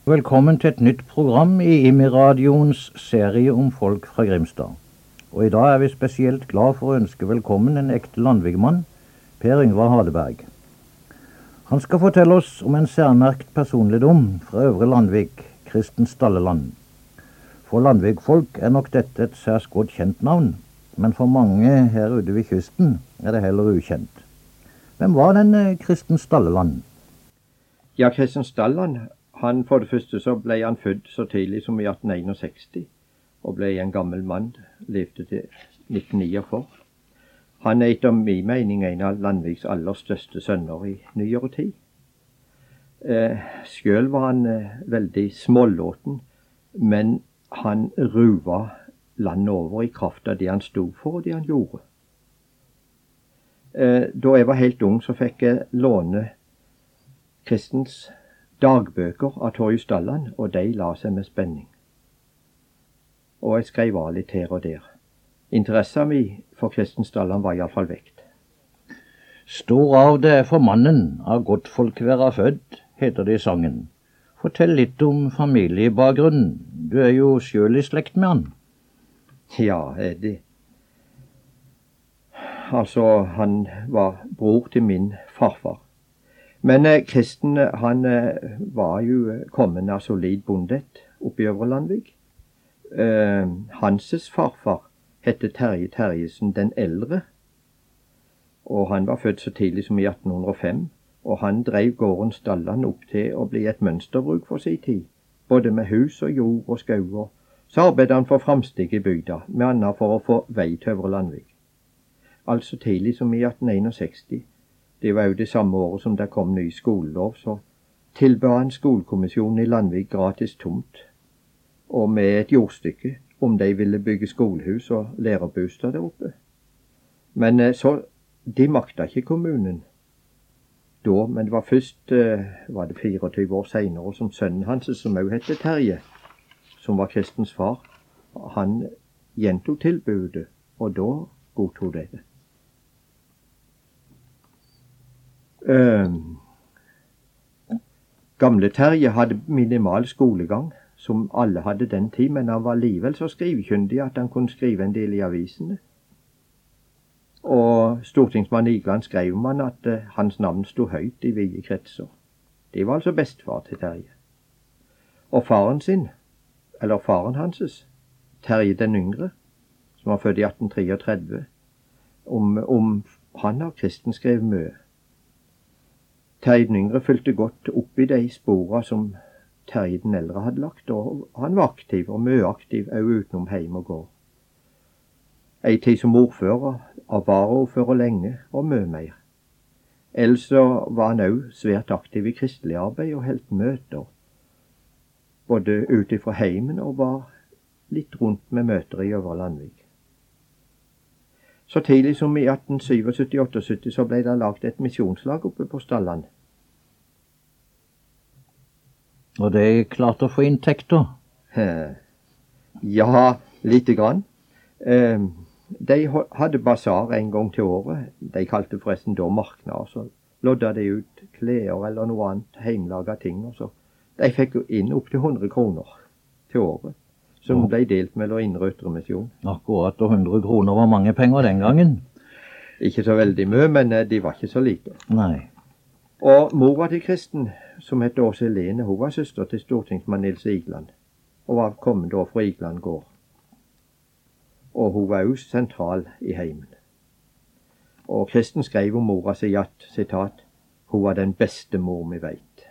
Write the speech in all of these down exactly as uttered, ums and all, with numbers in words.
Velkommen til et nytt program i IMI-radioens serie om folk fra Grimstad. Og i dag er vi spesielt glad for å ønske velkommen en ekte landvigmann, Per Yngvar Hadeberg. Han skal fortelle oss om en særmerkt personligdom fra Øvre Landvik, Kristen Stalleland. For landvigfolk er nok dette et særs godt kjent navn, men for mange her ute ved kysten er det heller ukjent. Hvem var denne Kristen Stalleland? Ja, Kristen Stalleland, han for det første så ble han født så tidlig som i atten sekstiseks, og ble en gammel mann, levde til nitten niogfyrre. Han er etter min mening en av Landviks aller største sønner i nyere tid. Eh, selv var han eh, veldig smålåten, men han ruva landet over i kraft av det han stod for og det han gjorde. Eh, da jeg var helt ung så fikk jeg låne Kristens dagbøker av Torje Stalland, og de la seg med spenning. Og jeg skrev av litt her og der. Interessen min for Kristen Stalland var iallfall vekt. Stor av det er for mannen, av godt folk være født, heter det i sangen. Fortell litt om familiebakgrunnen. Du er jo sjøl i slekt med han. Ja, er det. Altså, han var bror til min farfar. Men eh, Kristen, han eh, var jo kommet av solid bondet oppe i Øvre Landvik. Eh, Hanses farfar hette Terje Terjesen den eldre, og han var født så tidlig som i atten hundre og fem, og han drev gården Stalland opp til å bli et mønsterbruk for sin tid, både med hus og jord og skauer. Så arbeidet han for framsteg i bygda, med annet for å få vei til Øvre Landvik. Altså tidlig som i atten sekstiseks, det var jo det samme året som det kom ny skolelov, så tilbød han skolekommisjonen i Landvik gratis tomt, og med et jordstykke, om de ville bygge skolehus og lærerbostad der oppe. Men så, de makta ikke kommunen da, men det var først, var det fireogtyve år senere, som sønnen hans, som også hette Terje, som var Kristens far, han gjentok tilbudet, og da godtog de det. Uh, gamle Terje hadde minimal skolegang, som alle hadde den tid, men han var alligevel så skrivekyndig at han kunne skrive en del i avisene. Og stortingsmann Igland skrev om han at uh, hans navn stod høyt i vide kretser. Det var altså bestefar til Terje. Og faren sin, eller faren hanses, Terje den yngre, som var født i atten treogtredve, om, om han har Kristen skrevet mye. Terje den yngre fulgte godt opp i de spora som Terje den eldre hadde lagt, og han var aktiv og mye aktiv også utenom heim og gård. Ei tid som ordfører, og varaordfører lenge, og mye mer. Ellers så var han også svært aktiv i kristelig arbeid og helt møter, både ute fra heimen og var litt rundt med møter i Øvre Landvik. Så tidlig som i atten syttisju åttiåtte så ble det lagt et misjonslag oppe på Stalland. Og de klarte å få inntekter? Ja, lite grann. De hadde basar en gang til året. De kalte forresten da marknader. Så lodda de ut klær eller noe annet, heimlaga ting. Og så. De fikk inn opp til hundre kroner til året, som ble delt mellom Indre og Ytre Misjon. Akkurat, og hundre kroner var mange penger den gangen. Ikke så veldig mye, men de var ikke så lite. Nei. Og mora til Kristen, som het Åse Helene, hun var søster til stortingsmann Nils Igland, og var kommet da fra Igland gård. Og hun var jo sentral i heimen. Og Kristen skrev om mora si at, sitat, hun var den beste mor vi veit.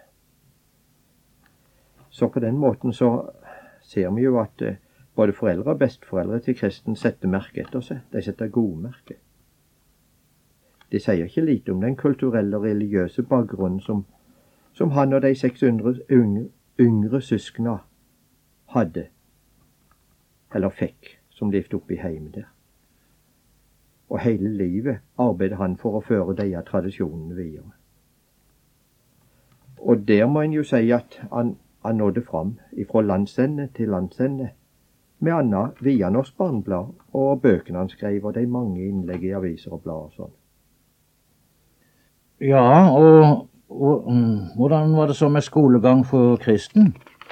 Så på den måten så ser vi jo at eh, både foreldre og besteforeldre til Kristen setter merke etter seg. De setter gode merke. De sier ikke lite om den kulturelle og religiøse bakgrunnen som, som han og de seks yngre, yngre, yngre søskene hadde, eller fikk, som levde oppe i heimen der. Og hele livet arbeidet han for å føre disse tradisjonene videre. Og der må en jo si at han Han nådde fram ifra landsende til landsende, med anna via Norsk Barneblad og bøkene han skrev, og de mange innlegg i aviser og blad og sånn. Ja, og, og um, hvordan var det så med skolegang for Kristen?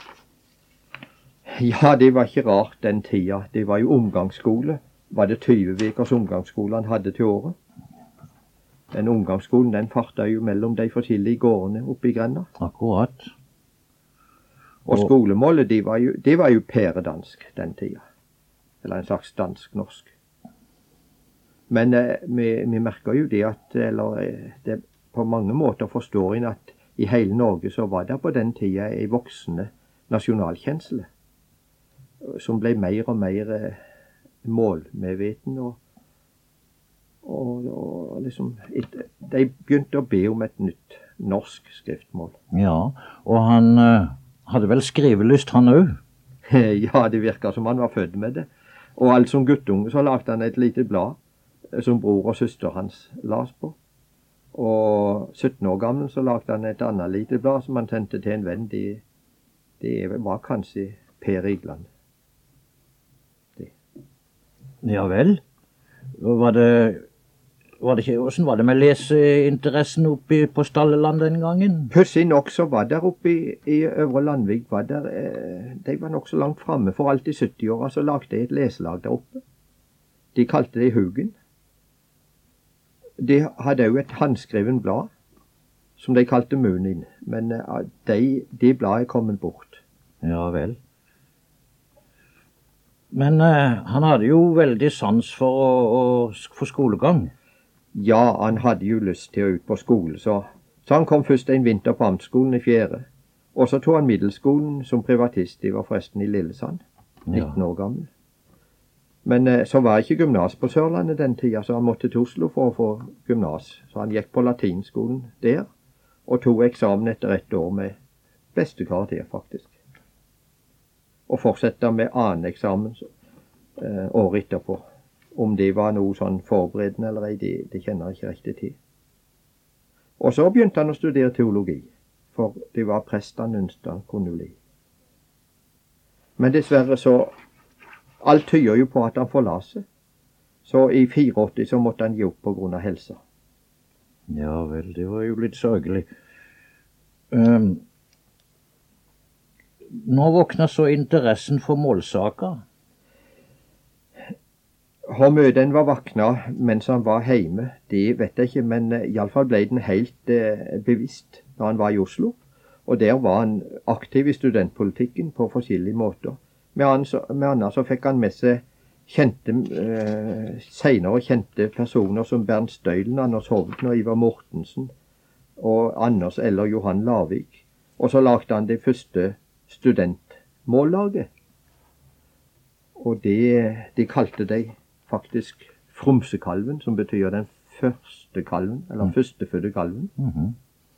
Ja, det var ikke rart den tida. Det var jo omgangsskole. Var det tyve ukers omgangsskole han hadde til året? Den omgangsskolen den farta jo mellom de forskjellige gårdene oppe i grenda. Akkurat. Og, og skolemålet, det var jo, det var jo pæredansk den tida. Eller en slags dansk-norsk. Men eh, vi, vi merker jo det at, eller eh, det, på mange måter forstår en at i hele Norge så var det på den tida en voksende nasjonalkjensle, som ble mer og mer eh, målmedveten, og, og, og liksom, et, de begynte å be om et nytt norsk skriftmål. Ja, og han eh, hadde vel skrivelyst han også? Ja, det virker som han var født med det. Og alt som guttunge så lagde han et lite blad som bror og søster hans las på. Og sytten år gammel så lagde han et annet lite blad som han sendte til en venn. Det, det var kanskje Per Igland. Det. Ja vel. Var det, var det ikke, hvordan var det med leseinteressen oppe på Stalleland den gangen? Pussig nok så var der oppe i, i Øvre Landvik, var der, eh, de var nok så langt fremme. For alt i sytti-åra så lagde de et leselag der oppe. De kalte det Hugen. De hadde jo et håndskreven blad, som de kalte Munin, men uh, de, de bladet er kommet bort. Ja vel. Men uh, han hadde jo veldig sans for, å, å, for skolegang. Ja, han hadde jo lyst til å ut på skole, så, så han kom først en vinter på amtskolen i fjerde. Og så tog han middelskolen som privatist. De var forresten i Lillesand, nitten år gammel. Men eh, så var ikke gymnas på Sørlandet den tida, så han måtte til Oslo for å få gymnas. Så han gikk på latinskolen der, og tog eksamen etter ett år med beste karakter, faktisk. Og fortsette med annen eksamen eh, året etterpå. Om det var noe sånn forberedende eller ei, det, det kjenner jeg ikke riktig til. Og så begynte han å studere teologi, for det var prest han ønsket han kunne bli. Men dessverre så alt tyder jo på at han forla seg. Så i åttifire så måtte han gi opp på grunn av helsa. Ja vel, det var jo litt sørgelig. Um, nå våkna så interessen for målsaker. Hvor mye den var vakna mens han var hjemme, det vet jeg ikke, men uh, iallfall ble den helt uh, bevisst da han var i Oslo. Og der var han aktiv i studentpolitikken på forskjellige måter. Med annet så fikk han med seg kjente, eh, senere kjente personer som Bernt Støylen, Anders Hovden og Ivar Mortensen, og Anders eller Johan Lavik. Og så lagde han det første studentmållaget. Og det, de kalte de faktisk Fromsekalven, som betyr den første kalven, eller mm. førstefødte kalven. Mm-hmm.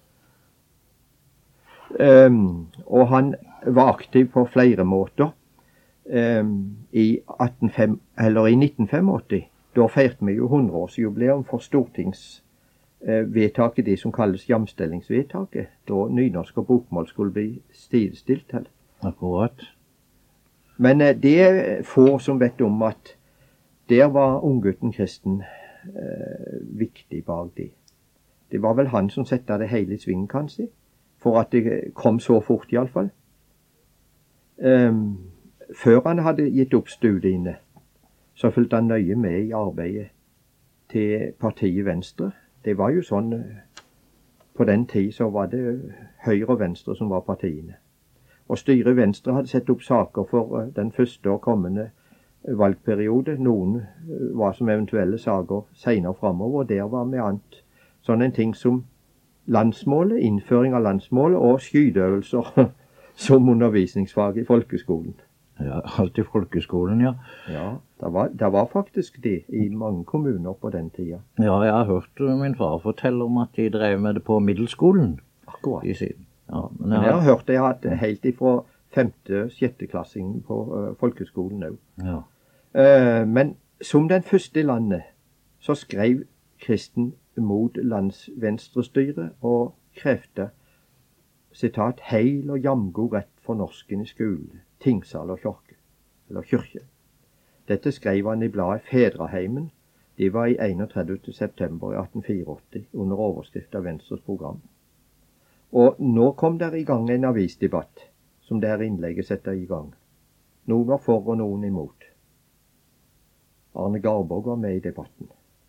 Um, og han var aktiv på flere måter. Um, i, attenfem, eller i nitten åttifem, da feirte vi jo hundreårsjubileum for stortingsvedtaket, uh, det som kalles jamstillingsvedtaket, da nynorsk og bokmål skulle bli sidestilt til. Akkurat. Men uh, det er få som vet om at der var unggutten Kristen uh, viktig bak det. Det var vel han som sette det hele i svingen, kanskje, for at det kom så fort i alle fall. Um, Før han hadde gitt opp studiene, så fulgte han nøye med i arbeidet til partiet Venstre. Det var jo sånn, på den tid så var det Høyre og Venstre som var partiene. Og styret Venstre hadde sett opp saker for den første og kommende valgperiode. Noen var som eventuelle saker senere fremover, og der var med annet sånn en ting som landsmålet, innføring av landsmålet og skydeøvelser som undervisningsfag i folkeskolen. Ja, alt i folkeskolen, ja. Ja, det var, det var faktisk det i mange kommuner på den tida. Ja, jeg har hørt min far fortelle om at de drev med det på middelskolen. Akkurat. I siden. Ja, men jeg, men jeg har hørt det at helt ifra femte, sjetteklassingen på uh, folkeskolen nå. Ja. Uh, men som den første i landet, så skrev Kristen mot landsvenstrestyret og krevde, sitat, heil og jamgod rett for norsken i skole, tingsal og kyrke, eller kyrkje. Dette skrev han i bladet Fedraheimen. Det var i enogtredivte september i atten åttifire, under overskrift av Venstres program. Og nå kom der i gang en avisdebatt, som det her innlegget setter i gang. Noen var for og noen imot. Arne Garborg var med i debatten.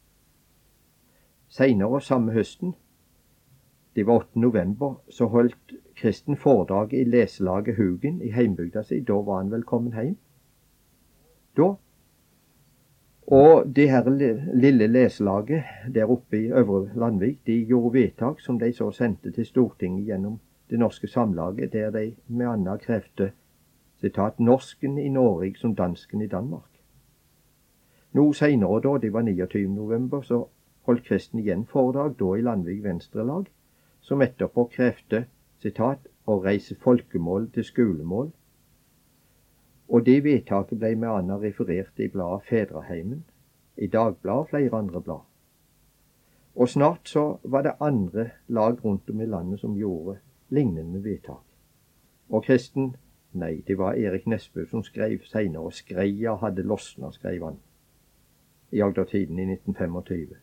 Senere samme høsten, det var åttende november, så holdt Kristen foredrag i leselaget Hugen i heimbygda si. Da var han velkommen hjem. Da. Og det her lille leselaget der oppe i Øvre Landvik, de gjorde vedtak som de så sendte til Stortinget gjennom Det norske samlaget, der de med anna krevde, sitat, norsken i Norge som dansken i Danmark. Noe senere da, det var niogtyvende november, så holdt Kristen igjen foredrag, da i Landvik Venstrelag, som etterpå krevde, sitat, å reise folkemål til skolemål. Og det vedtaket ble med anna referert i bladet Fedreheimen, i Dagbladet og flere andre blad. Og snart så var det andre lag rundt om i landet som gjorde lignende vedtak. Og Kristen, nei, det var Erik Nesbø som skrev senere, skreia hadde losna, skrev han, i Agdertiden i nitten tjuefem.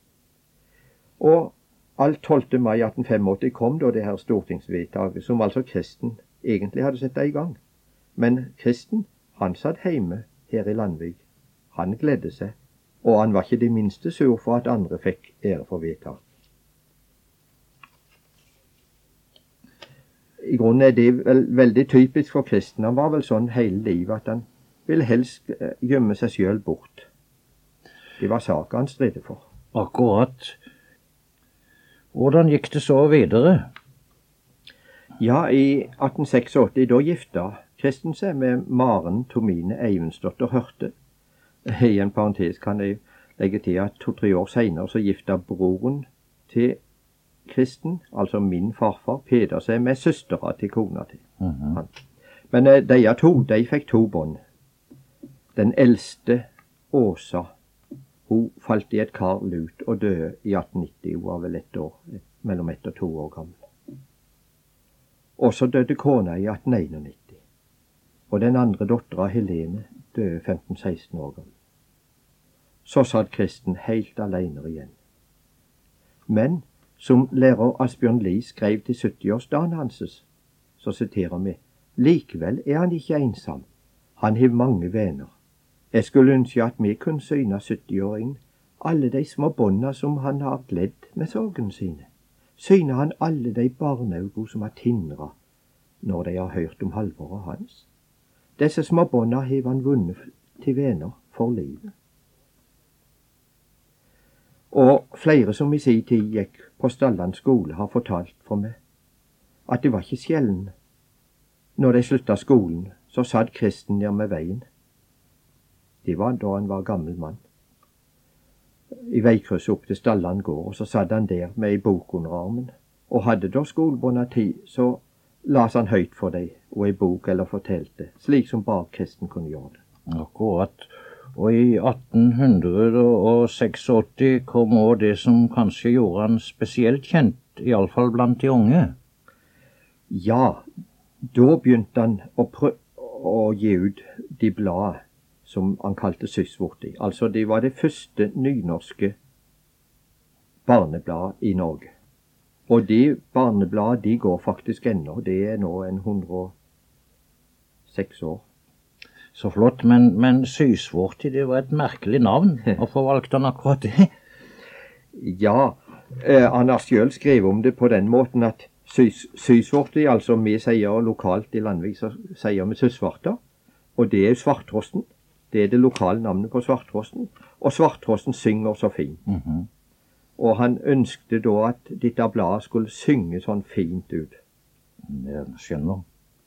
Og alt tolvte mai atten åttifem kom da det her stortingsvedtaket, som altså Kristen egentlig hadde sett i gang. Men Kristen, han satt hjemme her i Landvik. Han gledde seg, og han var ikke det minste sur for at andre fikk ære for vedtak. I grunnen er det vel, veldig typisk for Kristen. Han var vel sånn hele livet at han ville helst gjemme seg selv bort. Det var saken han stridde for. Akkurat. Hvordan gikk det så videre? Ja, i atten åttiseks, da gifta Kristen seg med Maren Tomine Eivensdotter Hørte. I en parentes kan jeg legge til at to-tre år senere så gifta broren til Kristen, altså min farfar, Peder, seg med søstera til kona til Mhm. han. Men eh, de to, de fikk to bånd. Den eldste, Åsa, hun falt i et kar lut og døde i atten nitti. Hun var vel ett år, et, mellom ett og to år gammel. Og så døde kona i atten nitti. Og den andre dottera, Helene, døde femten seksten år gammel. Så satt Kristen helt alene igjen. Men som lærer Asbjørn Lie skrev til syttiårsdagen hans, så siterer vi, likevel er han ikke ensom. Han har mange venner. Jeg skulle ønske at vi kunne syne syttiåringen alle de små bånda som han har gledd med sorgen sine. Syne han alle de barnaugo som har tindra når de har hørt om halvåret hans. Disse små bånda har han vunnet til venner for livet. Og flere som i sin tid gikk på Stalland skole, har fortalt for meg at det var ikke sjelden. Når de slutta skolen, så satt Kristen ned med veien. Det var da han var gammel mann. I veikrysset opp til Stalland gård, og så satt han der med ei bok under armen. Og hadde da skolebånda tid, så las han høyt for deg, og ei bok eller fortalte, slik som bare Kristen kunne gjøre det. Akkurat. Og i atten seksogåtti kom også det som kanskje gjorde han spesielt kjent, i alle fall blant de unge. Ja, da begynte han å, prø å gi ut de bladet som han kalte Sysvorti. Altså, det var det første nynorske barnebladet i Norge. Og de barnebladet, de går faktisk ennå. Det er nå en hundre og seks år. Så flott, men, men Sysvorti, det var et merkelig navn. Hvorfor valgte han akkurat det? Ja, eh, han har selv skrevet om det på den måten at sys, Sysvorti, altså vi sier lokalt i Landvik, så sier vi Sysvarta, og det er Svarttrosten. Det er det lokale navnet på Svarttrosten, og Svarttrosten synger så fint. Mhm. Og han ønskte da at dette bladet skulle synge sånn fint ut. Jeg skjønner.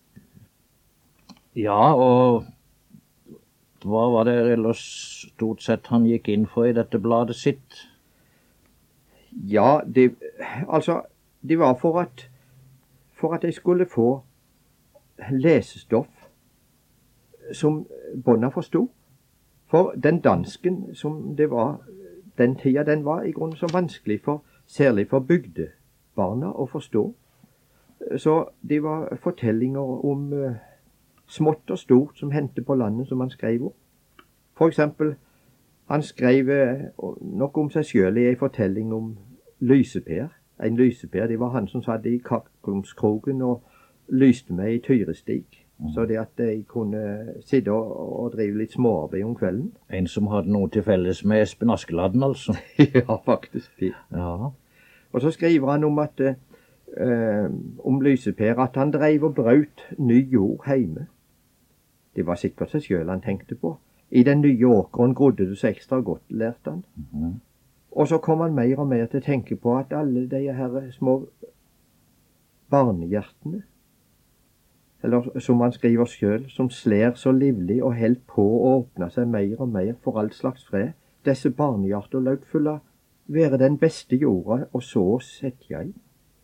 Ja, og hva var det ellers stort sett han gikk inn for i dette bladet sitt? Ja, det, altså, det var for at, for at jeg skulle få lesestoff som bånda forstod. For den dansken som det var, den tida, den var i grunnen så vanskelig for, særlig for bygdebarna å forstå. Så det var fortellinger om uh, smått og stort som hendte på landet som han skrev om. For eksempel, han skrev uh, nok om seg selv i en fortelling om Lyseper. En Lyseper, det var han som satt i Kakkumskrogen og lyste med i Tyrestig. Mm. Så det at de kunne sitte og, og drive litt småarbeid om kvelden. En som hadde noe til felles med Espen Askeladden, altså. Ja, faktisk. Ja. Og så skriver han om at eh, om Lyse-Per at han drev og brøt ny jord hjemme. Det var sikkert seg selv han tenkte på. I den nye åkeren grodde det så ekstra godt, lærte han. Mm-hmm. Og så kom han mer og mer til å tenke på at alle de her små barnehjertene, eller som han skriver selv, som slær så livlig og helt på å åpne seg mer og mer for all slags fred, disse barnehjerter løp fulle være den beste jorda, og så sett jeg.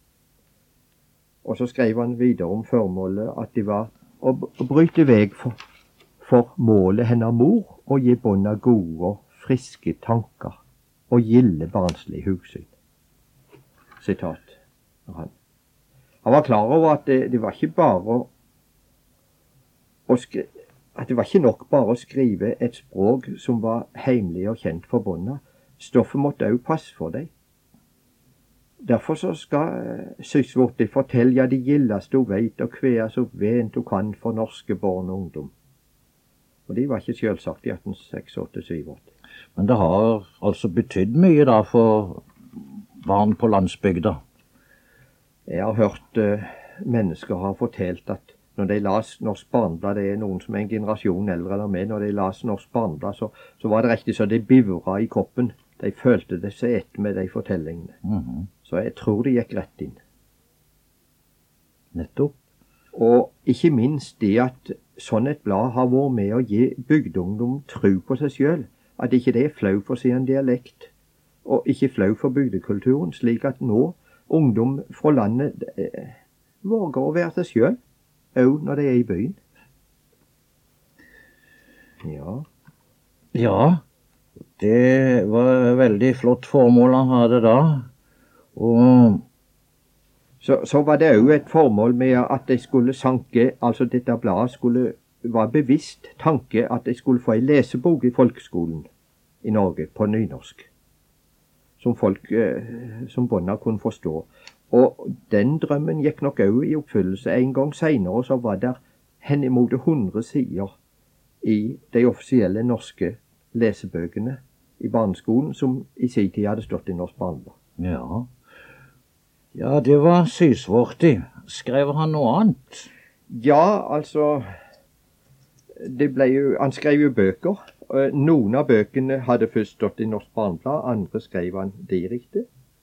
Og så skrev han videre om formålet at det var å, å bryte veg for, for målet hennes mor, og gi bånda gode, friske tanker, og gilde barnslig hugsyn. Sitat av han. Han var klar over at det, det var ikke bare å skrive, at det var ikke nok bare å skrive et språk som var heimlig og kjent for bånda. Stoffet måtte også passe for deg. Derfor så skal Sysvorti fortelle de gildeste hun vet, og hver så vent hun kan for norske barn og ungdom. Og det var ikke selvsagt i atten seksogåtti syvogåtti. Men det har altså betydd mye da for barn på landsbygda? Jeg har hørt uh, mennesker har fortalt at når de las Norsk Barneblad, det er noen som er en generasjon eldre enn meg, når de las Norsk Barneblad, så, så var det riktig så de bivra i kroppen. De følte det seg etter med de fortellingene. Mm-hmm. Så jeg tror de gikk rett inn. Nettopp. Og ikke minst det at sånn et blad har vært med å gi bygdeungdom tro på seg selv, at ikke det er flau for sin dialekt, og ikke flau for bygdekulturen, slik at nå ungdom fra landet eh, våger å være seg selv, også når de er i byen. Ja. Ja, det var veldig flott formål han hadde da. Og så, så var det også et formål med at de skulle sanke, altså dette bladet skulle være bevisst tanke at de skulle få en lesebok i folkeskolen i Norge på nynorsk, som folk, eh, som bånda kunne forstå. Og den drømmen gikk nok også i oppfyllelse. En gang senere så var det henimot hundre sider i de offisielle norske lesebøkene i barneskolen, som i sin tid hadde stått i Norsk Barneblad. Ja. Ja, det var Sysvorti. Skrev han noe annet? Ja, altså det ble jo, han skrev jo bøker. Noen av bøkene hadde først stått i Norsk Barneblad, andre skrev han direkte.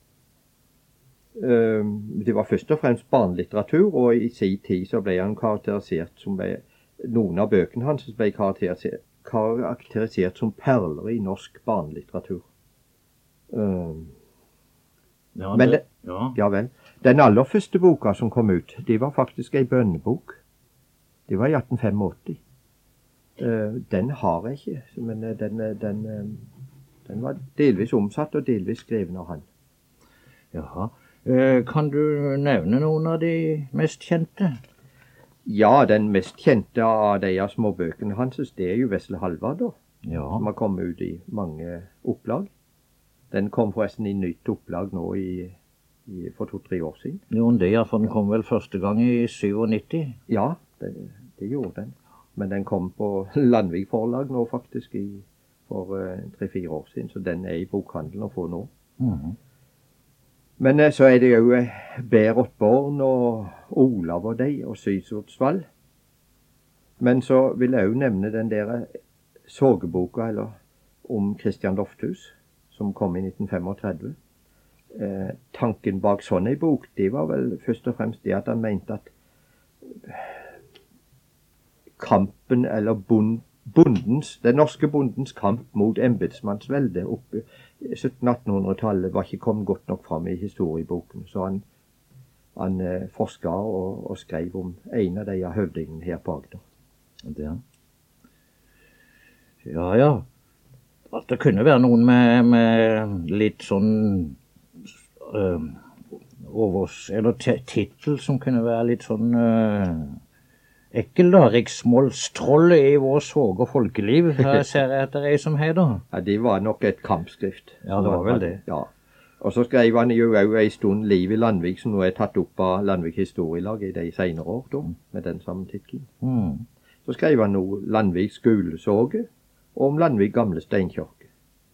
Det var først og fremst barnelitteratur, og i sin tid så ble han karakterisert som ble, noen av bøkene hans ble karakterisert, karakterisert som perler i norsk barnelitteratur. Um, ja, men det, det, ja. ja vel, den aller første boka som kom ut, det var faktisk en bønnebok. Det var i atten åttifem. Uh, den har jeg ikke, men den, den, den var delvis omsatt og delvis skreven av han. Jaha. Kan du nevne noen av de mest kjente? Ja, den mest kjente av de av småbøkene hans, det er jo Vesle Halvard da. Ja. Som har kommet ut i mange opplag. Den kom forresten i nytt opplag nå i, i, for to-tre år siden. Jo, det ja, for den kom vel første gang i syvognitti? Ja, det, det gjorde den. Men den kom på Landvik forlag nå faktisk i, for uh, tre-fire år siden, så den er i bokhandelen å få nå. Mhm. Men så er det jo Berit Born og Olav og de, og Sysordsvall. Men så vil jeg jo nevne den der sorgeboka, eller om Christian Lofthus, som kom i nitten trettifem. Eh, tanken bak sånn en bok, det var vel først og fremst det at han mente at kampen, eller bond, bondens, den norske bondens kamp mot embetsmannsvelde oppe sytten-attenhundretallet var ikke kommet godt nok fram i historieboken, så han, han eh, forsket og, og skrev om en av de høvdingene her på Agder. Det. Ja, ja. At det kunne være noen med, med litt sånn øh, overs, eller titel som kunne være litt sånn øh, ekkel da, riksmålstrollet i vår sorg og folkeliv, her ser jeg etter ei som heter. Ja, det var nok et kampskrift. Ja, det var vel det. Ja. Og så skrev han jo også en stund Liv i Landvik, som nå er tatt opp av Landvik Historielag i de senere år, da, med den samme titlen. Mm. Så skrev han nå Landvik skolesåge, og om Landvik gamle steinkirke.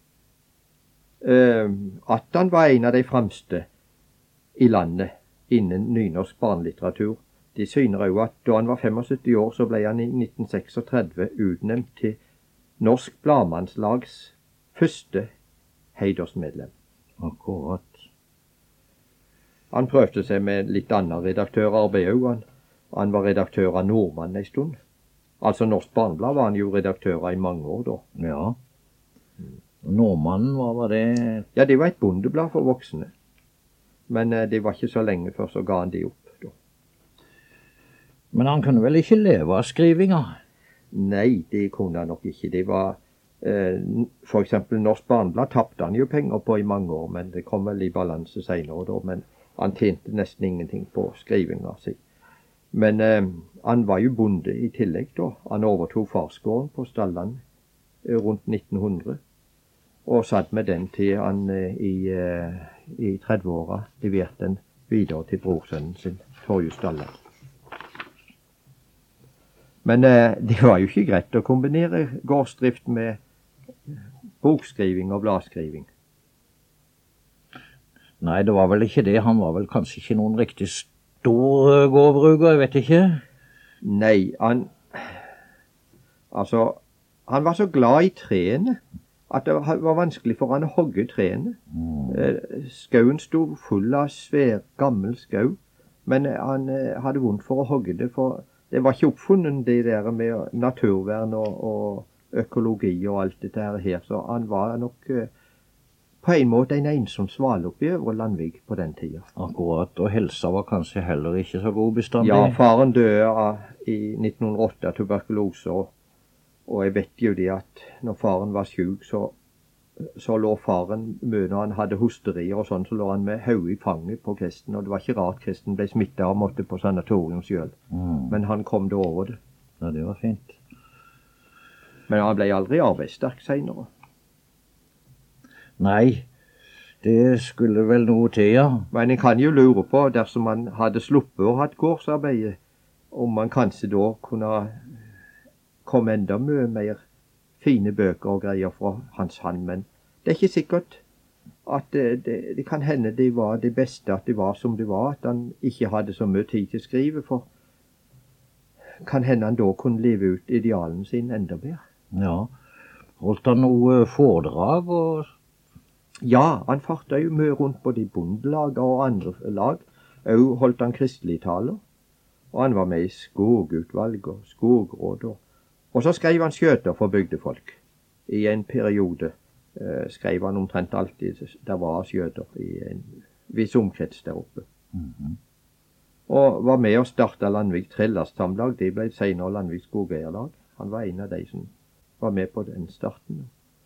Eh, at han var en av de fremste i landet innen nynorsk barnelitteratur, de syner også at da han var syttifem år, så ble han i nitten trettien utnevnt til Norsk Bladmannslags første heidersmedlem. Akkurat. Han prøvde seg med litt annet redaktørarbeid òg. Han, han var redaktør av Nordmann en stund. Altså Norsk Barneblad var han jo redaktør av i mange år da. Ja. Nordmannen, hva var det? Ja, det var et bondeblad for voksne. Men eh, det var ikke så lenge før så ga han de opp da. Men han kunne vel ikke leve av skrivinga? Nei, det kunne han nok ikke. Det var eh, for eksempel Norsk Barneblad tappte han jo penger på i mange år, men det kom vel i balanse senere da. Men han tjente nesten ingenting på skrivinga si. Men eh, han var jo bonde i tillegg da. Han overtog farsgården på Stalland eh, rundt nitten hundre. Og satt med den til han eh, i, eh, i trettiåra leverte den videre til brorsønnen sin, Torje Stalland. Men eh, det var jo ikke greit å kombinere gårdsdrift med bokskriving og bladskriving. Nei, det var vel ikke det. Han var vel kanskje ikke noen riktig stor gårdbruker, jeg vet ikke. Nei, han Altså, han var så glad i trærne at det var vanskelig for han å hogge trærne. Mm. Eh, skauen sto full av svær, gammel skau, men han eh, hadde vondt for å hogge det, for det var ikke oppfunnet det der med naturvern og, og økologi og alt dette her, så han var nok eh, på en måte en ensom svale oppi over Landvik på den tida. Akkurat, og helsa var kanskje heller ikke så god bestandig. Ja, faren døde av, i nitten hundre og åtte av tuberkulose, og, og jeg vet jo det at når faren var syk, så, så lå faren, når han hadde hosterier og sånn, så lå han med hodet i fanget på Kristen, og det var ikke rart Kristen ble smittet og måtte på sanatorium selv. Mm. Men han kom da over det. Ja, det var fint. Men han ble aldri arbeidssterk senere. Nei, det skulle vel noe til, ja. Men jeg kan jo lure på, dersom han hadde sluppet å ha et gårdsarbeid, om man kanskje da kunne komme enda mye mer fine bøker og greier fra hans hand. Men det er ikke sikkert at det, det, det kan hende det var det beste, at det var som det var, at han ikke hadde så mye tid til å skrive, for kan hende han da kunne leve ut idealen sin enda bedre. Ja, holdt han noe foredrag og... Ja, han farta jo mye rundt både i bondelag og andre lag. Og holdt han kristelige taler. Og han var med i skogutvalg og skogråd. Og, og så skrev han skjøter for bygdefolk. I en periode eh, skrev han omtrent alltid der var skjøter i en viss omkrets der oppe. Mm-hmm. Og var med å starte Landvik Trellastamlag. Det ble senere Landvik Skogeierlag. Han var en av de som var med på den starten.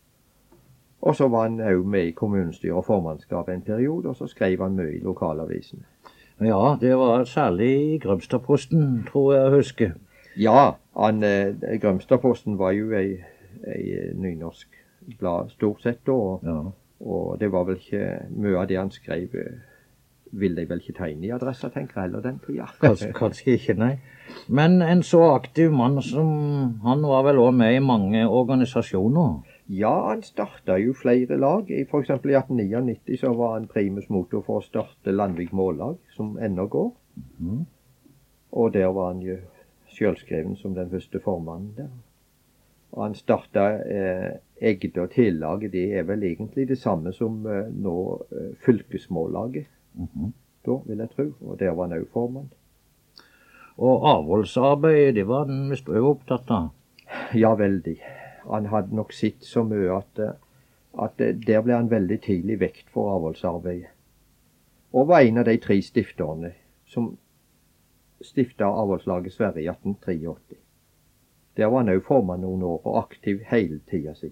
Og så var han også med i kommunestyret og formannskap en periode, og så skrev han mye i lokalavisene. Ja, det var særlig i Grømstadposten, tror jeg jeg husker. Ja, han, eh, Grømstadposten var jo ei, ei nynorsk blad stort sett da, og, Ja. og det var vel ikke mye av det han skrev, ville de vel ikke tegne i adressa, tenker jeg, heller den tida. Kanskje, kanskje ikke, nei. Men en så aktiv mann som han var vel også med i mange organisasjoner. Ja, han startet jo flere lag. For eksempel i atten nittini så var han primus motor for å starte Landvik Mållag, som ennå går. Mm. Og der var han jo selvskreven som den første formannen der. Og han startet eh, Egde og Tillaget, det er vel egentlig det samme som eh, nå eh, fylkesmållaget. Mm-hmm. Da, vil jeg tro. Og der var han også formann. Og avholdsarbeid, det var han visst også opptatt av. Ja, veldig. Han hadde nok sitt så mye at, at der ble han veldig tidlig vekt for avholdsarbeidet. Og var en av de tre stifterne som stiftet avholdslaget Sverige i atten åttitre. Der var han også formann noen år og aktiv hele tida si.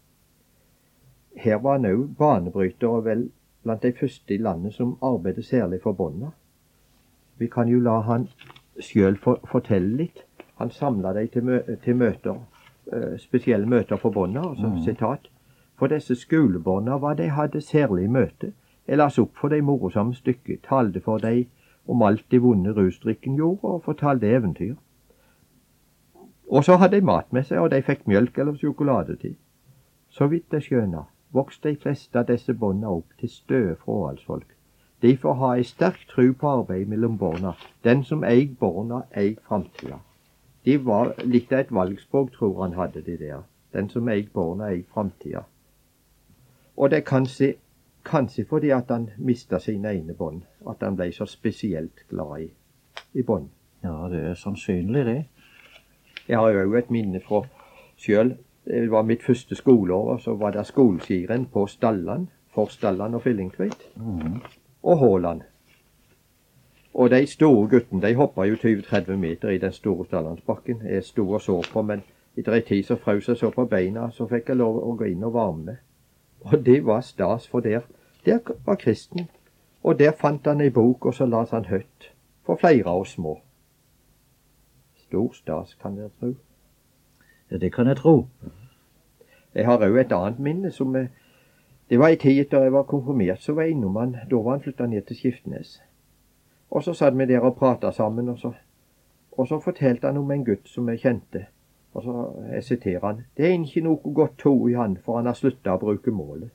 Her var han også banebryter og vel blant de første i landet som arbeidet særlig for bønder. Vi kan jo la han selv for, fortelle litt. Han samlet dem til, mø til møter. Uh, spesielle møter for bønder, altså mm. sitat. For disse skolebønder, hva de hadde særlig møte, Jeg las opp for de morosomme stykket, talte for de om alt det vonde rusdrikken gjorde, og fortalte eventyr. Og så hadde de mat med seg, og de fikk mjølk eller sjokolade til. Så vidt jeg skjønner, vokste de fleste av disse båndene opp til støe fråhalsfolk. De får ha ei sterk tru på arbeid mellom barna. Den som eig barna, eig framtida. De var litt av et valgspråk, tror han hadde de der. Den som eig barna, eig framtida. Og det er kanskje, kanskje fordi at han mista sine egne bånd, at han ble så spesielt glad i, i bånd. Ja, det er sannsynlig det. Jeg har jo et minne fra sjøl. Det var mitt første skoleår, og så var det skoleskirenn på Stalland, for Stalland og Fyllingtveit. Mm. Og Håland. Og de store guttene, de hoppa jo tyve til tretti meter i den store Stallandsbakken. Jeg sto og så på, men etter ei tid så frøs jeg så på beina, så fikk jeg lov å gå inn og varme. Og det var stas, for der, der var kristen. Og der fant han ei bok, og så las han høyt, for flere av oss små. Stor stas, kan dere tro. Ja, det kan jeg tro. Jeg har òg et annet minne som er. Det var i tid etter jeg var konfirmert, så var jeg innom han. Da var han flyttet ned til Skiftnes. Og så satt vi der og pratet sammen, og så, og så fortalte han om en gutt som jeg kjente. Og så jeg siterer han. Det er ikke noe godt to i han, for han har sluttet å bruke målet.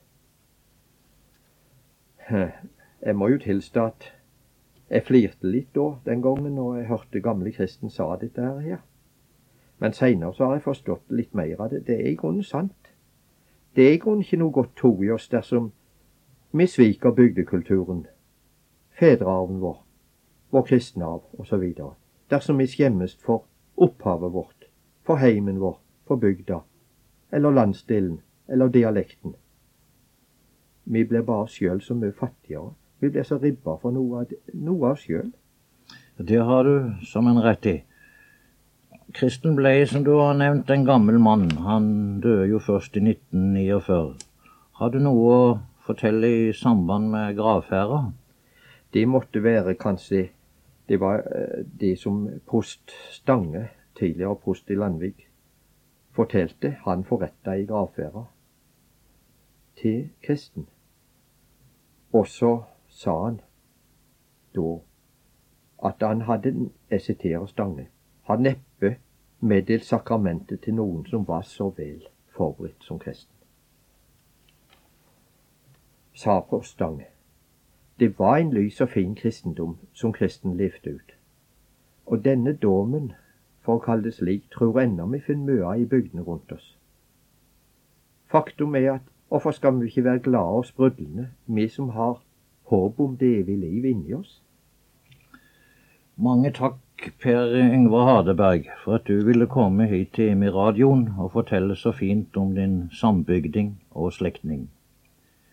Jeg må jo tilstå at jeg flirte litt da, den gangen, når jeg hørte gamle kristen sa dette her. Men senere så har jeg forstått litt mer av det. Det er i grunnen sant. Det er i grunnen ikke noe godt to i oss dersom vi sviker bygdekulturen, fedrearven vår, vår kristenarv osv. Dersom vi skjemmes for opphavet vårt, for heimen vår, for bygda, eller landsdelen, eller dialekten. Vi blir bare sjøl så mye fattigere. Vi blir så ribba for noe av, noe av sjøl. Det har du som en rett i. Kristen ble, som du har nevnt, en gammel mann. Han døde jo først i nitten førtini. Har du noe å fortelle i samband med gravferda? Det måtte være kanskje, det var det som prost Stange, tidligere prost i Landvik, fortalte han forretta i gravferda til kristen. Og så sa han da at han hadde, jeg siterer Stange, hadde neppe meddelt sakramentet til noen som var så vel forberedt som kristen. Sa på Stange. Det var en lys og fin kristendom som kristen levde ut. Og denne dommen, for å kalle det slik, tror ennå vi finner mye i bygdene rundt oss. Faktum er at hvorfor skal vi ikke være glade og sprudlende, vi som har håp om det evige liv inni oss? Mange takk, Per Yngvar Hardeberg, for at du ville komme hit til Emiradioen og fortelle så fint om din sambygding og slektning.